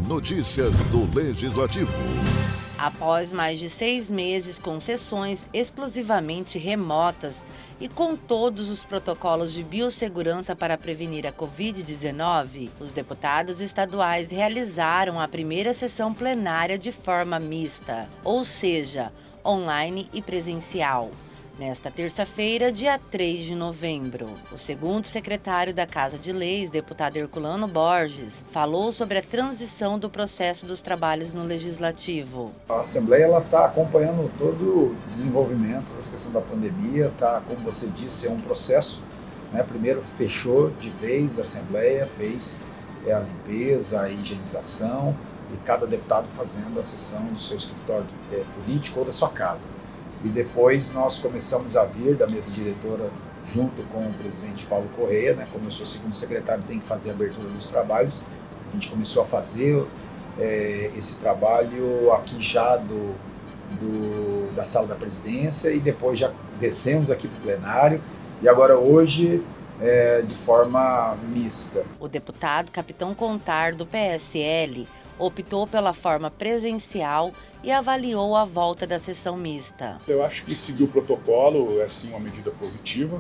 Notícias do Legislativo. Após mais de 6 meses com sessões exclusivamente remotas e com todos os protocolos de biossegurança para prevenir a Covid-19, os deputados estaduais realizaram a primeira sessão plenária de forma mista, ou seja, online e presencial. Nesta terça-feira, dia 3 de novembro, o segundo secretário da Casa de Leis, deputado Herculano Borges, falou sobre a transição do processo dos trabalhos no Legislativo. A Assembleia está acompanhando todo o desenvolvimento da questão da pandemia, como você disse, é um processo. Primeiro fechou de vez a Assembleia, fez a limpeza, a higienização, e cada deputado fazendo a sessão do seu escritório político ou da sua casa. E depois nós começamos a vir da mesa diretora junto com o presidente Paulo Correia, como eu sou segundo secretário, tem que fazer a abertura dos trabalhos. A gente começou a fazer esse trabalho aqui já da sala da presidência e depois já descemos aqui para o plenário e agora hoje de forma mista. O deputado Capitão Contar do PSL optou pela forma presencial e avaliou a volta da sessão mista. Eu acho que seguir o protocolo é sim uma medida positiva.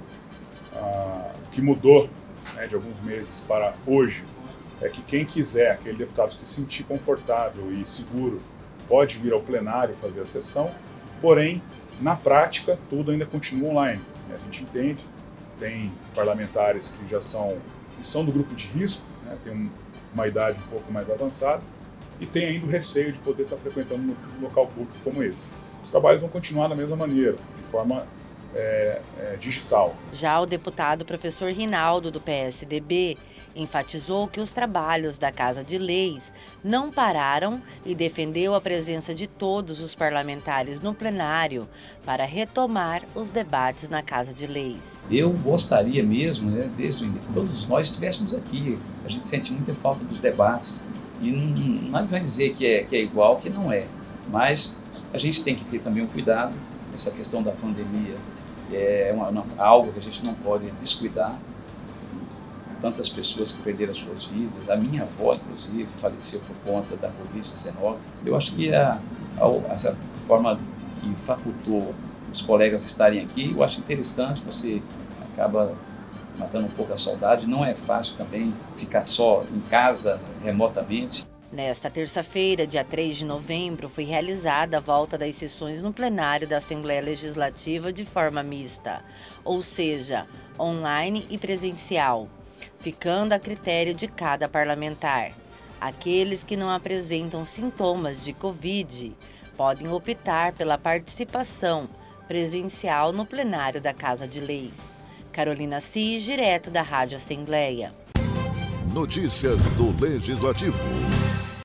O que mudou de alguns meses para hoje é que quem quiser, aquele deputado que se sentir confortável e seguro, pode vir ao plenário fazer a sessão, porém, na prática, tudo ainda continua online. A gente entende, tem parlamentares que já são do grupo de risco, tem uma idade um pouco mais avançada, e tem ainda o receio de poder estar frequentando um local público como esse. Os trabalhos vão continuar da mesma maneira, de forma digital. Já o deputado professor Rinaldo, do PSDB, enfatizou que os trabalhos da Casa de Leis não pararam e defendeu a presença de todos os parlamentares no plenário para retomar os debates na Casa de Leis. Eu gostaria mesmo, desde o início, que todos nós estivéssemos aqui. A gente sente muita falta dos debates. E não vai dizer que é igual, que não é. Mas a gente tem que ter também um cuidado. Essa questão da pandemia é algo que a gente não pode descuidar. Tantas pessoas que perderam as suas vidas. A minha avó, inclusive, faleceu por conta da Covid-19. Eu acho que essa forma que facultou os colegas estarem aqui, eu acho interessante. Você acaba matando um pouco a saudade. Não é fácil também ficar só em casa, remotamente. Nesta terça-feira, dia 3 de novembro, foi realizada a volta das sessões no plenário da Assembleia Legislativa de forma mista, ou seja, online e presencial, ficando a critério de cada parlamentar. Aqueles que não apresentam sintomas de Covid podem optar pela participação presencial no plenário da Casa de Leis. Carolina Cis, direto da Rádio Assembleia. Notícias do Legislativo.